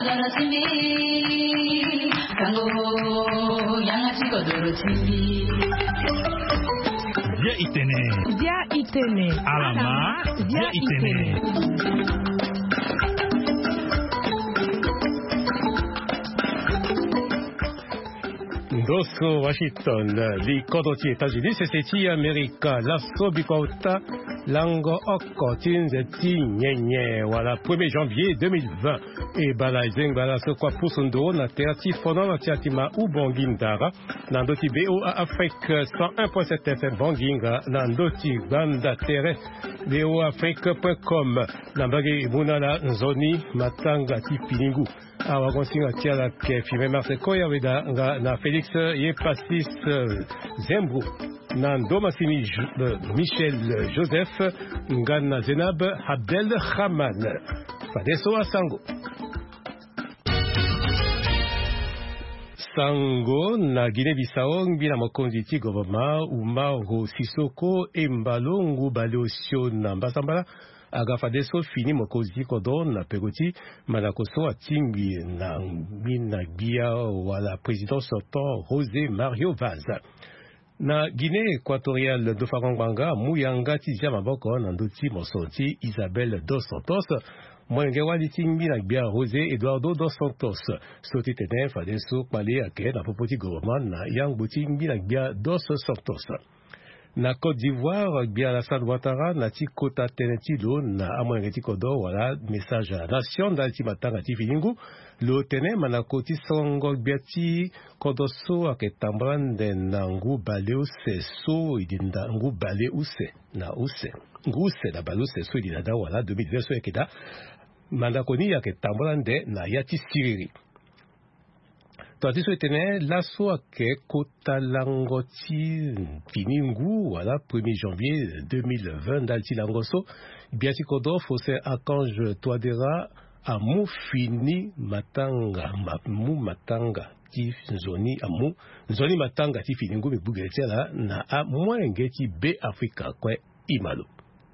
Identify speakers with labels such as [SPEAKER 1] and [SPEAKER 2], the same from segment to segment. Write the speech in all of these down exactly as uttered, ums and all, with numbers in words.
[SPEAKER 1] Dia Itene.
[SPEAKER 2] Dia Itene.
[SPEAKER 1] Alama. Dia Itene.
[SPEAKER 3] Dosso Washington, li kodoti États-Unis, c'est America, la sobikota, lango oko, tinzeti, nyenye, voilà, premier janvier deux mille vingt. Et balaizeng bala so kwa pusundo na teati fono na tiatima u bongindara, na ndoti B O A Afrique cent un point sept F M bonginga, na ndoti banda tere, B O A Afrique point com, na mbagi munala nzoni matanga ti piningu. Awa konsinga tiala ke filme marse koya weda nga na Félix Yepasis Zembou na Ndoma Simi Michel Joseph nga na Zenab Abdel Haman Fadeso Asango Sango na Guinée-Bissau ngina mokonzi ti gouvernement Umaru Sisoko embalo ngubale osio na Mbasambala aga Fadeso fini mokonzi kodon na pegoti malakoso atimbi na mina bia wala président sortant José Mario Vaz na Guinée équatoriale do Faranganga muyanga ti ja maboko na ndoti mosoti Isabelle dos Santos mwenge wali timbi na bia José Eduardo dos Santos soti tene Fadeso pale ake na popoti gouvernement na yang butimbi na bia dos Santos na Côte d'Ivoire, bien la San Ouattara, na ti kota teneti lo na amwenge ti kodo wala message à la nation dans ti matanga ti filingu lo tene manako ti songo biati kodoso ake tambrande na ngu bale use so idinda ngu bale use na use ngu use na bale use so idinda wala deux mille vingt so ekeda manako ni ake tambrande na yati siriri. Tandis que tenait l'assaut à Kota Langoti Finingu, voilà, premier janvier deux mille vingt, d'Alti Langoso, bien si Kodo, Fossé Akange Toadera, Amu Fini Matanga, Mu Matanga, Tif Zoni, Amu, Zoni Matanga, Tif Finingu, mais Bougetia na a moins Geti B Africa, quoi, Imalo.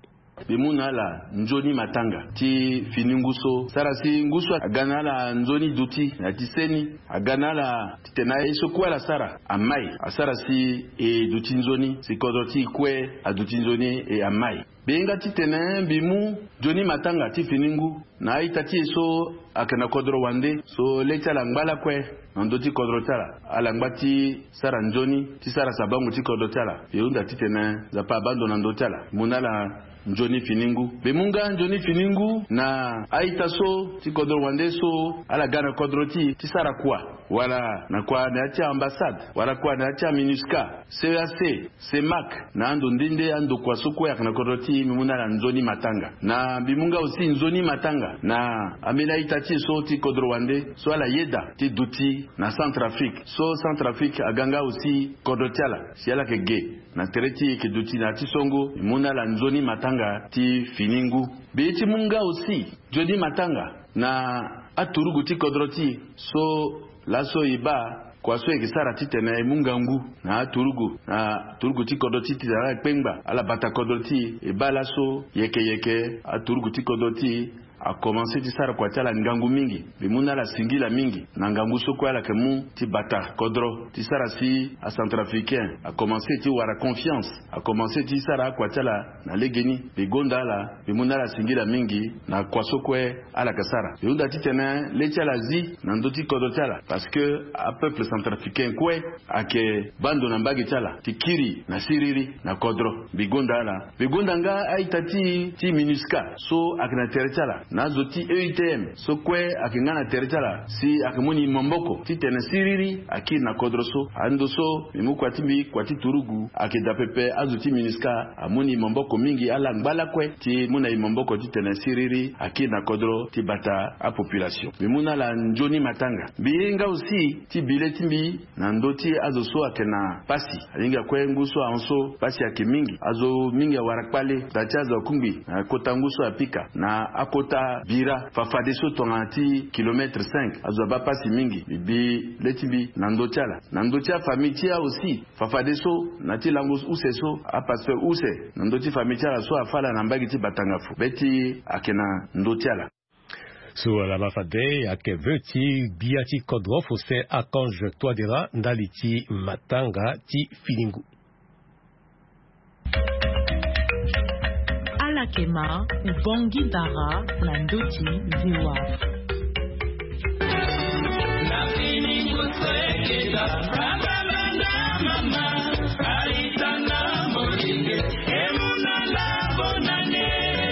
[SPEAKER 4] Bimuna la Njoni Matanga ti fininguso sarasi nguso agana la Njoni duti na tiseni agana la titenaye sokwa la sara amai asarasi e duti Njoni sikodoti kwe aduti Njoni e amai benga titene bimu Njoni Matanga ti finingu na itati so akana kodro wande so lecha la ngala kwe ndoti kodro tala alangati sara Njoni ti sara sabangu ti kodro tala yunda titene za pa bando na ndotala munala Njoni Finingu bemunga Njoni Finingu na aitaso ti kodro wande so ala gana kodroti ti sara kwa wala na kwa na tia ambassade wala kwa na tia MINUSCA C A C C M A C na ando ndinde ando kwa soko ya kana kodroti mimuna na Njoni Matanga na bimunga aussi Njoni Matanga na amela itati so ti kodro wande so ala yeda ti duti na Centrafrique so Centrafrique aganga aussi kodrotiala si ala ke ge na tereti ke duti na ti songo mimuna la Njoni Matanga ti finingu beiti munga aussi Njoni Matanga na aturugu ti kodroti so laso iba kwa so ekisara titene mungangu na aturugu na turugu ti kodroti ti ala pengba ala bata kodroti iba laso yeke yeke aturugu ti kodroti a commencé ti sara kwa tala ngangu mingi bimuna la singila mingi na ngangu soko ala kemu ti bata kodro ti sara si a centrafricain a commencé ti wara confiance a commencé ti sara kwa tala na legeni bigonda la bimuna la singila mingi na kwa soko ala kasara yunda ti tene le tala zi na ndoti kodro tala parce que a peuple centrafricain kwe ake bando na mbagi tala ti kiri na siriri na kodro bigonda la bigonda nga aitati ti MINUSCA so akina tere tala nazo ti E U T M so kwe akingana teritala si akimuni momboko ti tene siriri aki na kodroso andoso mimu kwa timbi kwa ti turugu akida pepe azo ti MINUSCA amuni momboko mingi ala ngbala kwe ti muna momboko ti tene siriri aki na kodro ti bata a population mimuna la Njoni Matanga biinga aussi ti bile timbi na ndoti azo so akena pasi alinga kwe nguso anso pasi ake mingi azo mingi warakpale dacha za kumbi kota nguso apika na akota bira Fafadeso tonganti kilomètre cinq azoba pasi mingi bi letibi nandotiala nandotia famitia aussi Fafadeso nati lango useso a pasteur use nandoti famitia so afala na mbagi ti batangafu beti akena ndotiala
[SPEAKER 3] So la mafade yake veti biati kodro fose akange toadera ndaliti matanga ti filingu.
[SPEAKER 2] Alakema ubongi dara na ndoti ziwa. Na filingu sekeda babana mama aitana molinge emuna la bonane.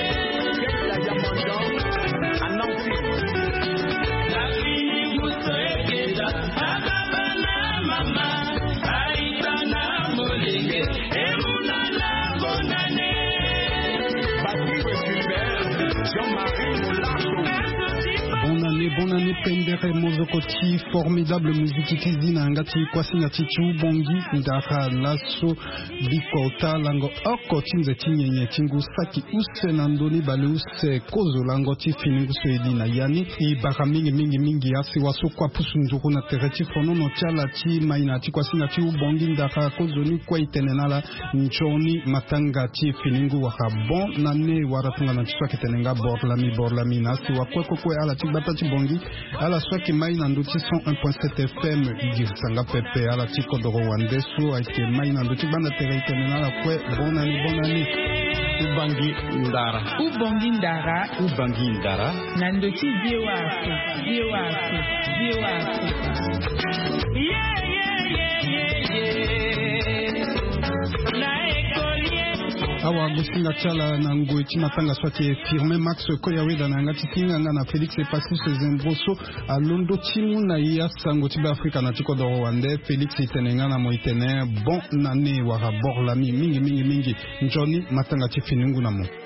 [SPEAKER 5] Bonne année, bonne année, Pendere Mozokoti, formidable musique kizina ngati kwasi ngati chu bongi ndara lasso bikota lango oko tinze tinyenye tingu saki use nandoni bale use kozo lango ti finingu soedina yani i baka mingi mingi mingi asi waso kwa pusu njuku na tereti fono no chala ti maina ti kwasi ngati u bongi ndara kozo ni kwa itenenala nchoni matanga ti finingu waka bon nane waratunga na chiswa kitenenga borlami borlami nasi wakweko kwe ala ti bata ti bongi ala swaki mai na nduti cent un point sept F M igirisanga pepe ala tiko do Rwandeso ake mai na nduti banda tere itenena la kwe bonani bonani ubangi ndara
[SPEAKER 2] Ubongi ndara
[SPEAKER 5] ubangi ndara
[SPEAKER 2] na nduti viewa afu viewa afu viewa afu. Yeah yeah yeah yeah yeah. Na ekolie
[SPEAKER 5] awa gusinga chala na ngoi ti matanga swaki firme Max Koyaweda na ngati singa na Felix Epassus Zembroso alondo timu na iya sango ti Afrika na tiko do Rwanda Felix itenenga na moitene bon nane wara borlami mingi mingi mingi njoni matanga ti finingu na mo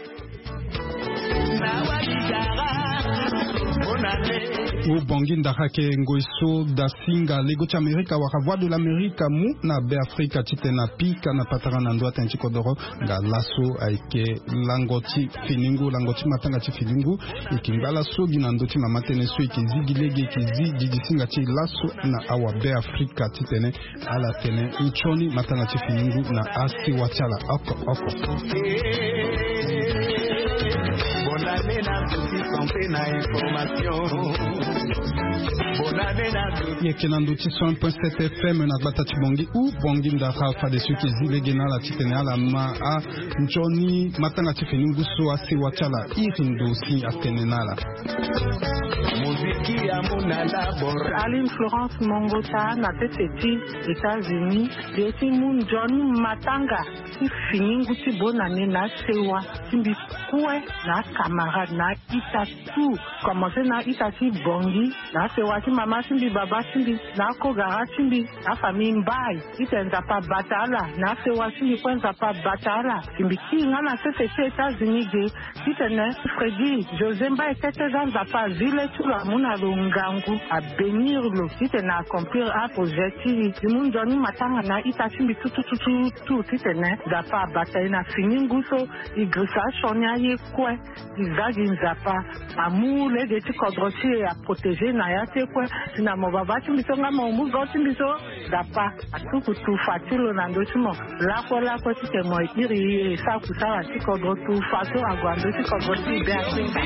[SPEAKER 5] u bongi ndakake ngoiso da singa lego ti Amerika waka voix de l'Amérique mu na be Afrika ti tena pika na patara na ndua tenchi kodoro nga laso aike langoti finingu langoti matanga ti finingu ikimbala sogi na ndoti mama tene so ikizigi lege ikizigi disinga ti laso na awa be Afrika ti tene ala tene nchoni matanga ti finingu na asi wachala oko oko. Yeke na nduti cent un point sept F M na gbata ti bongi u bongi ndara fa de suki zilege na la titene ala ma a njoni matanga ti finingu so asi wachala irindo si atene nala.
[SPEAKER 6] Aline Florence Mongota na tete États-Unis deti mun Johnny Matanga ti finingu ti bonane na sewa timbi kwe na camarade na ita tu commencer na ita ti bongi na sewa ti mama timbi baba timbi na kogara timbi na famille mbai itenza pa batala na sewa timbi kwenza pa batala timbi kinga na tete États-Unis de titene Freddy José Mbai tete zanza pa vile tu la muna longangu a bénir le site na accomplir un projet ti mun Johnny Matanga na ita timbi tu tu tu tu tu titene da pa bataille na finingu so igrisa shonya ye kwe izagi nzapa amule de ti kodrosi a protéger na ya te kwe na mobaba timbi so nga mo mugo timbi so da pa atuku tu fatilo na ndo timo la ko la ko ti te mo iri sa ku sa ti kodro tu fato agwando ti kodrosi be atinga.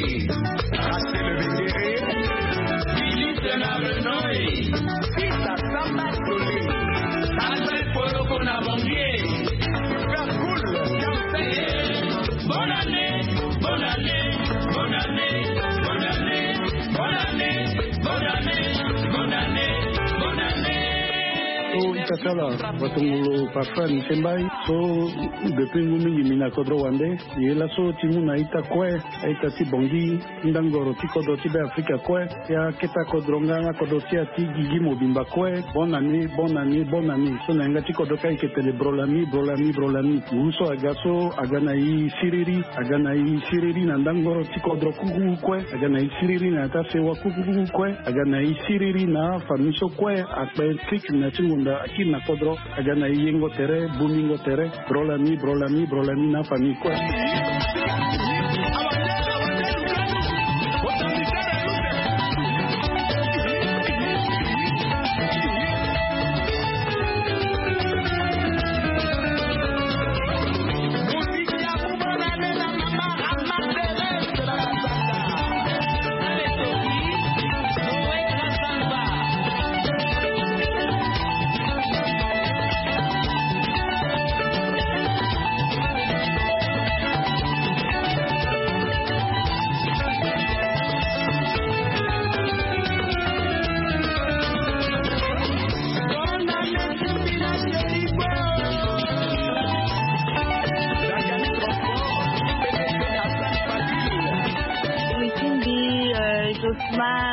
[SPEAKER 2] Bonne année, bonne année, bonne année, bonne année, bonne année, bonne année, bonne année, bonne année.
[SPEAKER 7] So itakala watungulu parfum sembai so depuis ngumi mina kodro wande yela so timu na ita kwe ita ti bongi ndangoro ti kodo ti be Afrika kwe ya keta kodronga na kodo ti ati gigi mobimba kwe bonne année bonne année bonne année so na ngati kodo kai ketele brolami brolami brolami uso agaso agana yi siriri agana yi siriri na ndangoro ti kodro kuku kwe agana yi siriri na ta sewa kuku kwe agana yi siriri na famiso kwe akpe trick na tingu da akina kodro agana yengo tere bumingo tere brolami brolami brolami na fami kwa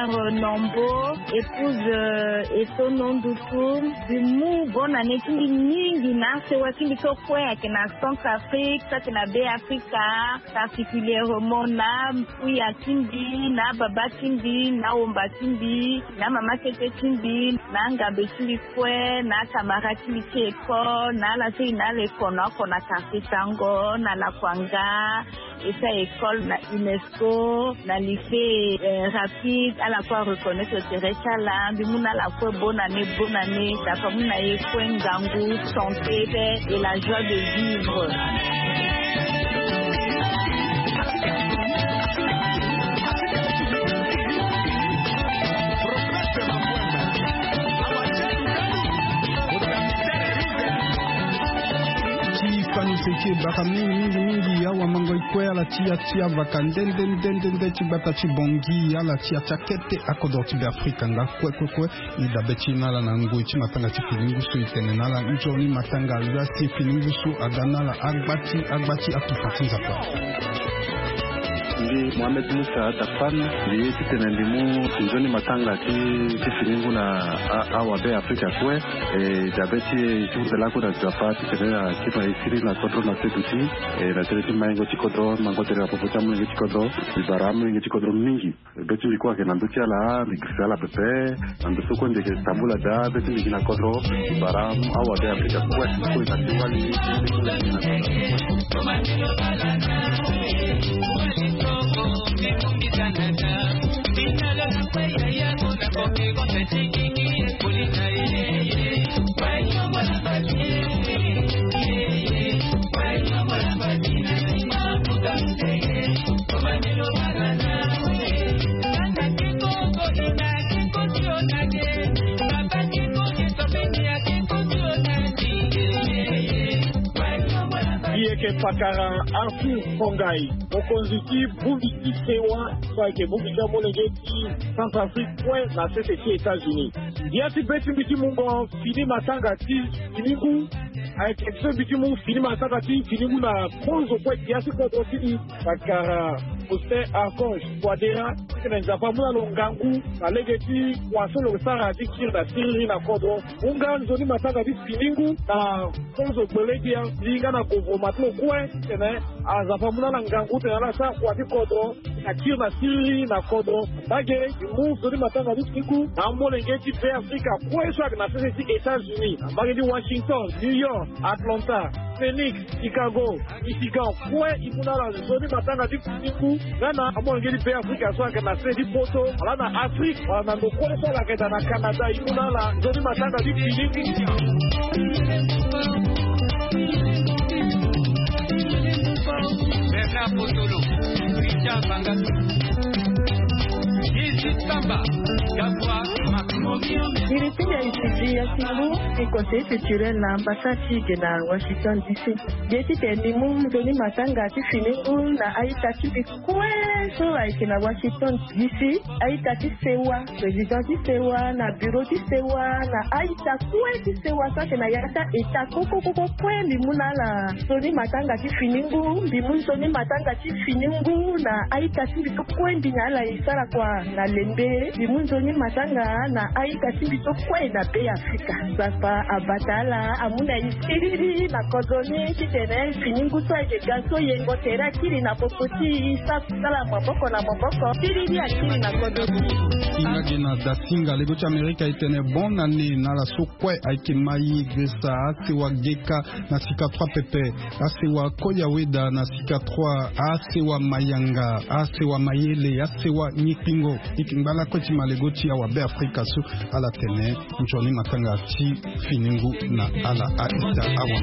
[SPEAKER 8] mère Nombo, épouse euh, Etono Ndutu, du mou bonne année qui mingi na se wakili tokwe yake na Centrafrique, ça que na B Africa, particulièrement na Mpuya Kimbi, na Baba Kimbi, na Omba Kimbi, na Mama Kete Kimbi, na Ngabe Kimbi Kwe, na Kamara Kimbi Eko, na la se na le kono kona quartier Tango, na la Kwanga, et ça école na UNESCO, na lycée euh, rapide, à la fois reconnaître le terrain du monde à la fois bonne année, bonne année, la famille na yekwe ngangu, santé et la joie de vivre.
[SPEAKER 5] Seke baka mingi mingi ya wa mango ikwe ala tia tia baka ndende ndende ndende chibata chibongi ala tia chakete akodo tibe Afrika nga kwe kwe kwe ida beti nala na ngui chimatanga chifilingusu itene nala njoni matanga zasi filingusu aganala agbati agbati atufatinza kwa
[SPEAKER 7] ndi Mohamed Musa Tafan ndi titene ndimu njoni matanga ti tifilingu na awa be Afrika kwe e dabeti chukutela kuna japa titene na kipa isiri na kodro na seduti e na tereti maingo chikodro mango tere apopucha mwingi chikodro ibaramu mwingi chikodro mingi beti likuwa ke nanduchi ala mikrisala pepe nandusuko ndeke Istanbul da beti liki na kodro ibaramu awa be Afrika kwe kwe na tiwali
[SPEAKER 9] Yeke Pakara Arthur Fongai, Mokonziti Boubiti Sewa, soit que Boubita Monegeti, Centrafrique, point, la C C T États-Unis. Diati Beti Biti Mungo, Fini Matangati, Finigu, avec ce Biti Mungo, Fini Matangati, Finigu na Ponzo, point, Diati Kodotini, Pakara, Oste Archange, Boadera, Nzapamuna Longangu, na Legeti, Waso Losara, Dikir, na Siri, na Kodo, Ungan, Zoni Matangati, Finigu, na Ponzo Boledia, Linga na Govo, Matlo Kwe, Tene, Azapamuna Langangu, Tene, Sa, Kwati Kodo, na Kir, na Siri, na Kodo, Bagere, Mou, Zoni Matangati, Finigu, na Molengeti, P Africa, Kwe, Swag, na C C T États-Unis, Bagedi Washington, New York, Atlanta, Phoenix, Chicago, Michigan, Kwe, Imuna, Zoni Matangati, Finigu, Gana, Molengeti, P Africa, Swag, na Sedi Poto, ala na Afrique, ala na Ndokwe, Swag, na na Canada, Imuna, la Zoni Matangati, Finigu, Bernard Potolo, Richard Bangatou, Isis Samba, Gabwa,
[SPEAKER 6] Nilikuja ya Simbu ni conseil culturel na ambassade na Washington D C. Jesi tendimu mzoni matanga tifiningu na aitati bikwe so aiki na Washington D C. Aitati sewa, president sewa na bureau sewa na aita kwe sewa sake na yata eta koko koko kwe limuna la zoni matanga tifiningu, limun zoni matanga tifiningu na aitati bikwe mbina la isara kwa na lembe, limun zoni matanga na aika sibito kwe na P Africa. Sapa abatala amuna isiriri na kodoni kitene finingu so eke gaso yengo tera kiri na popoti isa sala maboko na maboko siriri akiri na kodoni.
[SPEAKER 5] Inga gina dasinga lego cha Amerika itene bon année na la sokwe aike mai gresa asewa geka na sika trois pepe asewa koyaweda na sika trois asewa mayanga asewa mayele asewa nyipingo ikimbala koti malego tia wa be Afrika so ala tene njoni matanga ti finingu na ala aita awa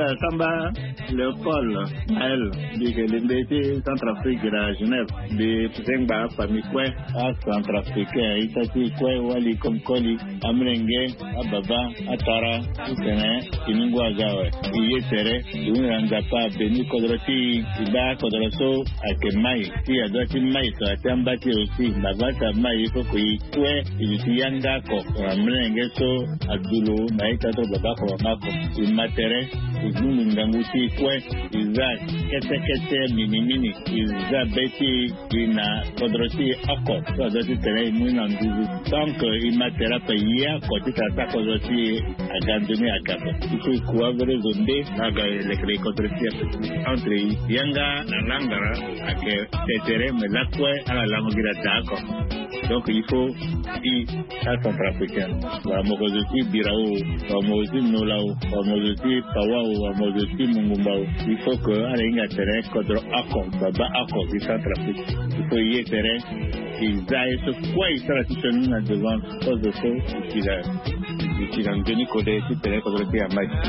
[SPEAKER 9] Samba Léopold Maël dit que l'Embêté Centrafrique de la Genève de Zengba famille Koué à Centrafricain Itati Koué Wali Komkoli Amrenge Ababa Atara Utene Kiningwa Gawe Iye Tere Unrangapa Beni Kodroti Iba Kodroso Akemai Si Adoti Mai So Atambati aussi Navata Mai Fokui Koué Iti Yanga Ko Amrenge So Adulo Naikato Baba Komako Imatere Izunu Nganguti Koué Iza Kete Kete Mini Mini Iza Beti Ina Kodroti Ako So Adoti Tere Muna Ndugu Donc Imatera Paya Koti Tata Kodroti Agandoni Akato Il faut couvrir zonde Naga les Kodroti Entre Yanga Nangara Ake Tetere Melakwe à la langue de Dako Donc il faut y à Centrafricain. La Mokozoti Birao, la Mokozoti Nolao, la Mokozoti Pawao, la Mokozoti Mungumbao. Il faut que à l'inga terrain contre Ako, Baba Ako du Centrafrique. Il faut y terrain. Ils aillent ce quoi ils sont situés là devant cause de feu. Il a, il a un Denis Kodé sur terrain contre le pays à Maïs.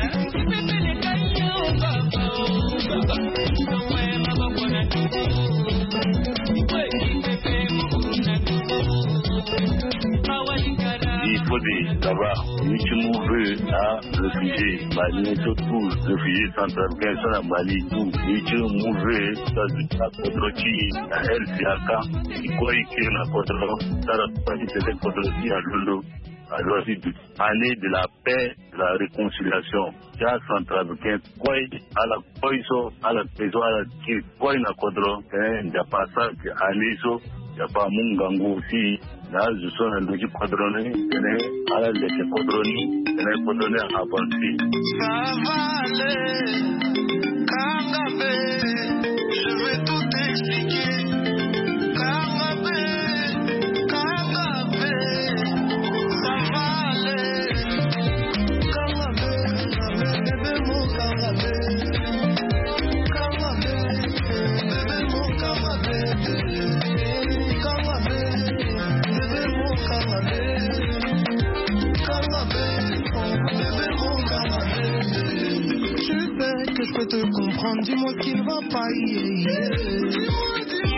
[SPEAKER 10] Il faut savoir, si nous voulons à réfugiés, Mali, surtout réfugiés centrafricains, sont à Mali, si nous voulons à Kodroti, à El Siaka, il faut écrire la Kodro, ça va passer Kodroti à Lolo. Alors, année de la paix, de la réconciliation, il y a centrafricain, quoi, à la poison, à la maison, à la qui, quoi, il y a Kodro, il n'y a pas ça, année, il n'y a pas Mungango aussi. Là, je suis un logique quadronné, à la laisse quadronné, et quadronné avancé. Ça va aller, Kangabé, je vais tout expliquer. Kangabé, Kangabé, ça va aller. Kangabé, bébé mon Kangabé. Kangabé, bébé mon Kangabé. Que je peux te comprendre, dis-moi ce qui ne va pas. Dis-moi,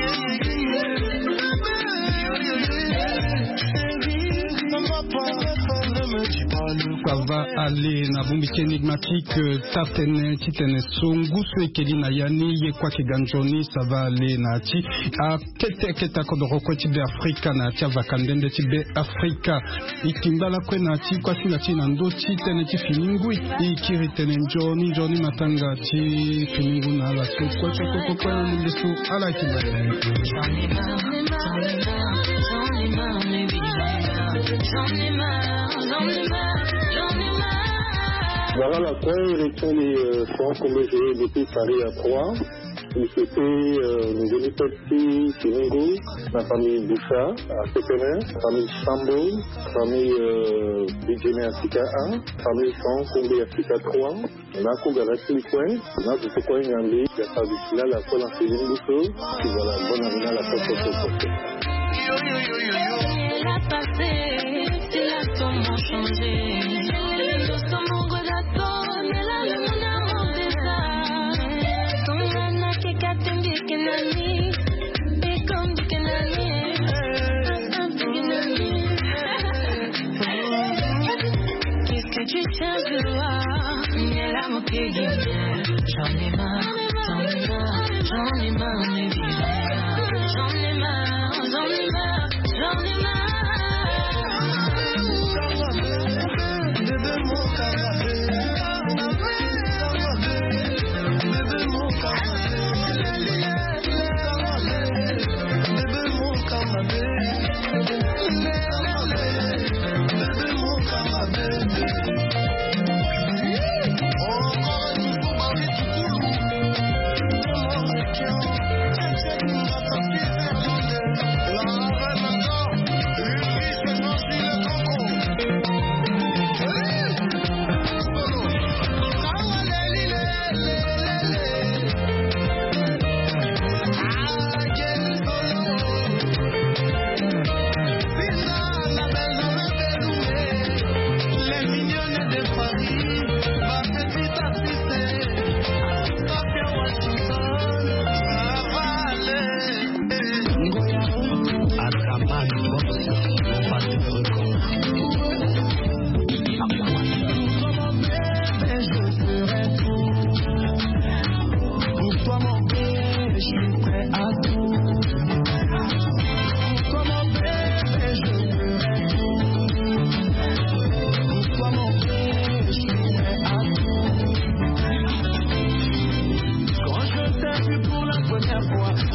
[SPEAKER 5] ça va aller na bumbiki énigmatique tatene titene songusu ekeli na yani ye kwa kiganjoni ça va aller na ti a kete keta kodoro ko ti be Afrika na ti vakandende ti be Afrika ikimbala kwe na ti kwa si na ti na ndo ti tene ti finingu ikiri tene njoni njoni matanga ti finingu na la so kwa so kwa kwa munde so ala kimbala j'en ai marre j'en ai marre j'en ai marre j'en ai marre j'en ai marre j'en ai marre.
[SPEAKER 7] Voilà la première élection des euh, fonds qu'on a géré depuis Paris à trois. C'était euh, nous venons petit Kinungu, la famille Boucha à Pépenin, la famille Sambo, la famille euh, Bidjene Africa un, la famille Fan Kombi Africa trois. On a Koga Rassilikoin, on a tout quoi Nyambi, il y a pas de final la fois dans Céline Bousso, et voilà, bonne année à la fois pour ce
[SPEAKER 2] Elle a passé, si la tombe a changé. Nous sommes au gâteau, mais là le monde a monté ça. Ton nana qui catem dit que nani, et comme dit que nani, qu'est-ce que tu tiens de voir? Mais là mon pied j'en ai marre, j'en ai marre, j'en ai marre, mais j'en ai marre, j'en ai marre, j'en ai marre.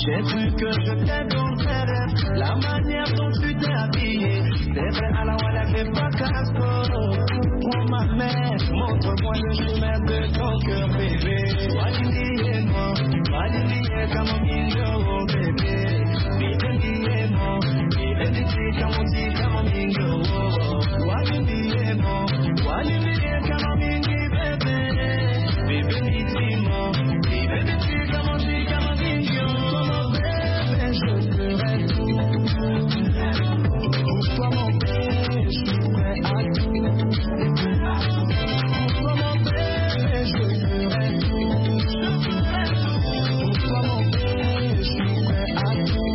[SPEAKER 2] J'ai cru que je t'adorais, la manière dont tu t'es habillé. C'est vrai, à la wala, fais pas casse-cou. Oh ma mère, montre-moi le chemin de ton cœur, bébé. Walindi-moi, walindi-moi, comme un mingo, bébé. Walindi-moi, walindi-moi, comme on dit, comme un mingo. Walindi-moi, walindi-moi, comme un mingo, bébé. Bébé, dis-moi, bébé, dis-moi, comme on dit, comme un mingo. Bébé, je ferai tout. Pour toi, mon bébé, je suis prêt à tout. Pour toi, mon bébé, je ferai tout. Pour toi, mon bébé, je suis prêt à tout.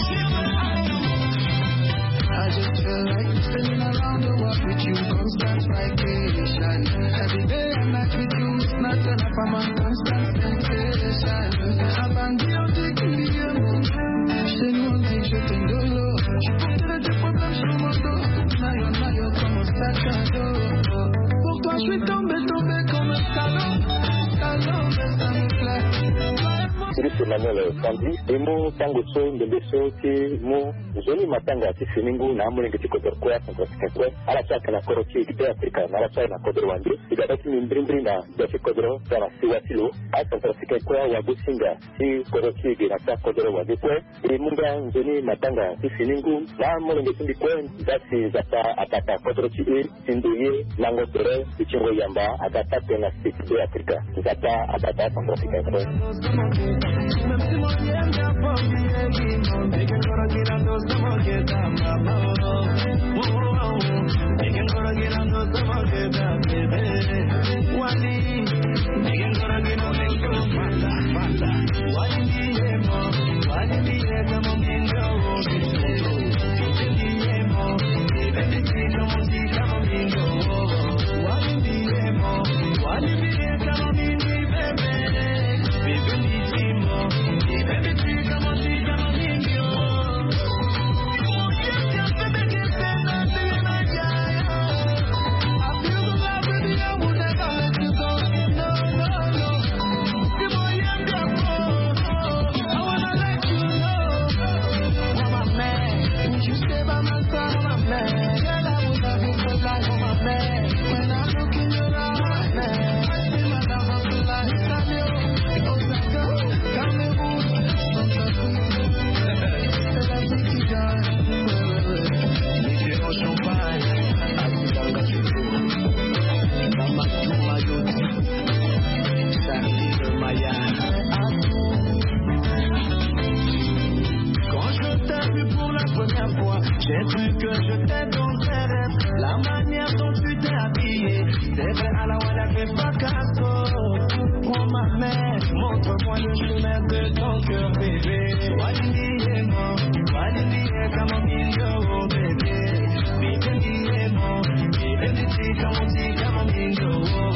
[SPEAKER 2] I just feel like spinning around the world with you, constant vacation. Every day and night with you, it's not enough, I'm on constant sensation. Abandonné, on dit qu'il y a mon chez nous, on dit que je t'aime de l'eau. Je porterai des problèmes sur mon dos. Nayo, nayo, comme un sac à dos. Pour toi, je suis tombé, tombé comme un salaud. Salaud, mais ça me plaît.
[SPEAKER 11] Sirisi Manuel Sandi, emo tango so ndebeso ti mo zoni matanga ti siningu na amule ngiti kotor kwa santo sikwe ala chaka na korochi kite Afrika na ala chaka na kodro wandi igata ti mbrimbri na dasi kodro sana siwa silo a santo sikwe wa businga ti korochi ge na chaka kodro wandi kwe imunga zoni matanga ti siningu na amule ngiti kwe dasi zata atata kodro chi e sinduye nango tere ichingo yamba agata tena sikwe Afrika zata atata santo sikwe. Même si mon lien n'a pas oublié, et que l'on regarde dans ce monde qui est à ma maman. Et que l'on regarde dans ce monde qui est à bébé. Wali, et que l'on regarde dans ce monde qui est à Fala. Wali, est mort, Wali, est comme un bingo. Wali, est mort, et ben des filles comme on dit comme un bingo. Wali, est mort, Wali, est comme un bingo, bébé. Bébé, dis-moi, bébé, tu comment tu comment tu J'ai cru que je t'adorais, la manière dont tu t'es habillé. C'est vrai, à la wala, fais pas casse-cou. Oh ma mère, montre-moi le chemin de ton cœur, bébé. Walindi-moi, Walindi-moi, comme un bingo, bébé. Walindi-moi, Walindi-moi, comme on dit, comme un bingo.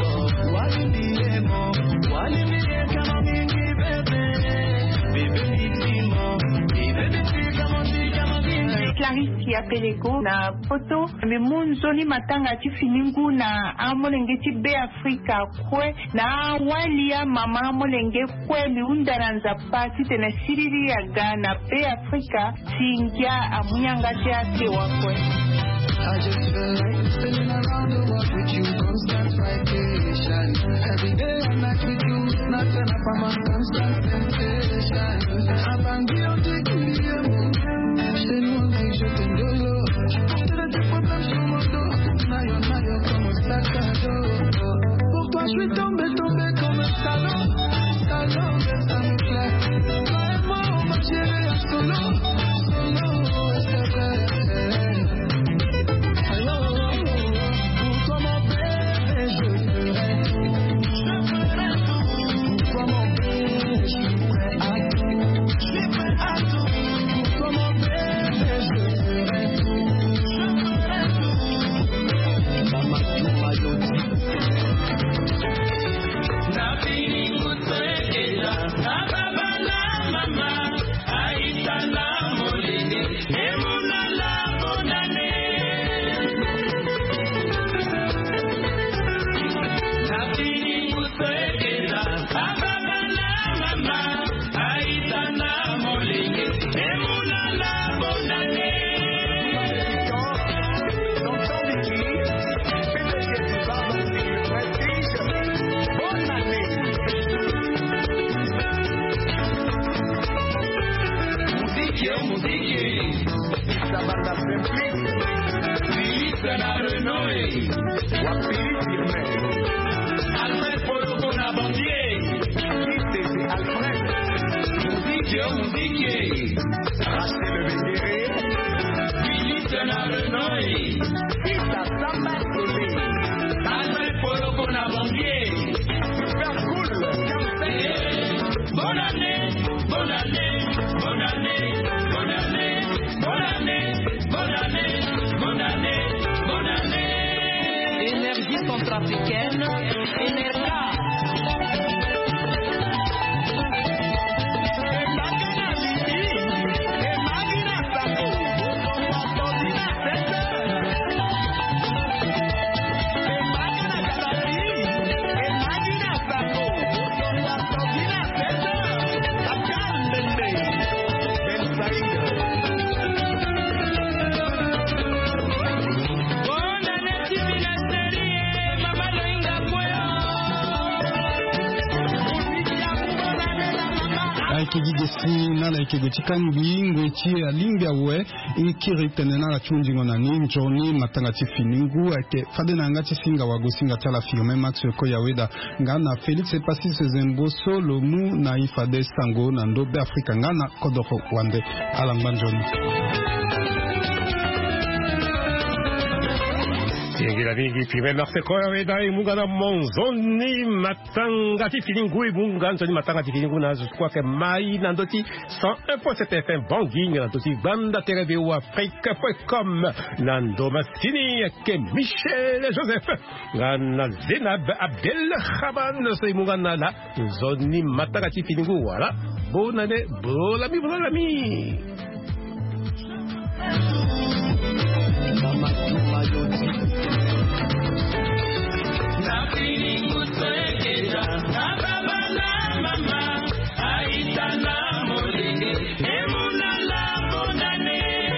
[SPEAKER 11] Walindi-moi, Walindi-moi, comme un bingo, bébé. Bébé, dis-moi, bébé, dis-moi, comme on dit, comme un bingo.
[SPEAKER 6] Clarisse ya Pelego na poto me munzoni matanga ti finingu na amolenge ti be Afrika kwe na wali ya mama amolenge kwe miundaranza pati tena siriri ya Ghana be Afrika singia amunyanga ti ate wakwe.
[SPEAKER 2] I just feel like spinning around the world with you, constant vacation. Every day and night with you, not enough, I'm on constant sensation. Abandonné, on dit qu'il y a mon chez nous, on dit que je t'aime de l'eau. Je porterai des problèmes sur mon dos. Nayo, nayo, comme un sac à dos. Pour toi, je suis tombé, tombé comme un salaud. Salaud, mais ça me plaît. Toi et moi, on va gérer un solo. Solo, c'est vrai.
[SPEAKER 12] Moudiké, Rachel Védéré, Philippe Narenoi, Ita Samba Solé, Albert Polo Bonabondier, Super Cool, bonne année, bonne année, bonne année, bonne année, bonne année, bonne année, bonne année, bonne année. Énergie centrafricaine, Énerga.
[SPEAKER 5] Kigi desi na la kigi chikambi ngwechi alimbia we ikiri tenena la chunji ngona ni njoni matanga chifiningu ake fade na ngati singa wagosinga tala firme max ko yaweda ngana Felix Epasi Sezembo solo mu na ifade sango na ndobe Afrika ngana kodoko wande alambanjoni
[SPEAKER 3] Yengira vingi pime marse koya weda imunga na monzoni matanga tifilingu imunga nzoni matanga tifilingu na zukwa ke mai na ndoti cent un point sept F M Bangui na ndoti banda tereve ou afrique point com na ndoma sini ke Michel Joseph na Zenab Abdel Khaban so imunga na la nzoni matanga tifilingu wala bonane bolami bolami Mama na filingu soekeza na baba na mama aita na molenge emuna la bonane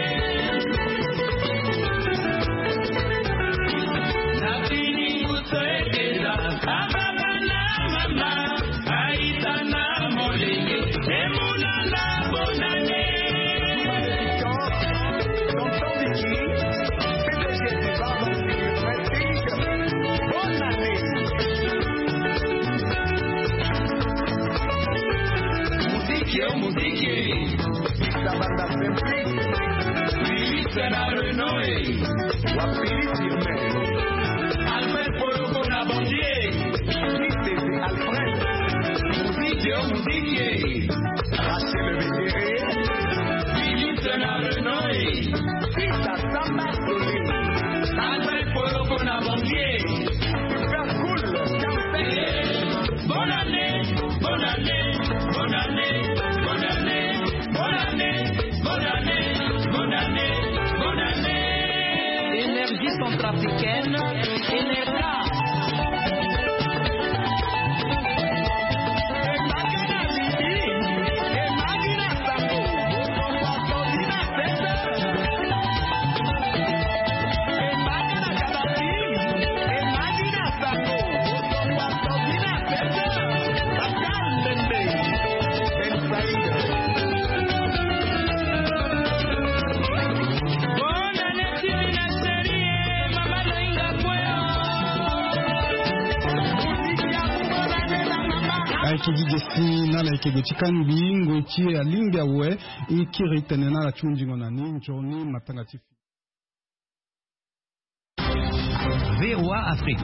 [SPEAKER 3] na filingu soekeza na baba na mama aita na molenge emuna la bonane Moudiké, Sabanda Simplique, Philippe Narenoi, Wapili Firme, Albert Polo Bonabondier, Philippe Alfred, Moudiké, Moudiké, Rachel Védéré, Philippe Narenoi, Ita Samba Solé, Albert Polo Bonabondier, Super Cool, bonne année, bonne année, bonne année. Énergie centrafricaine, Énerga.
[SPEAKER 5] Kigi desi na la kigi chikambi ngwechi alimbia we ikiri tenena la chunji ngona ni njoni matanga tifi
[SPEAKER 1] V O A Afrique.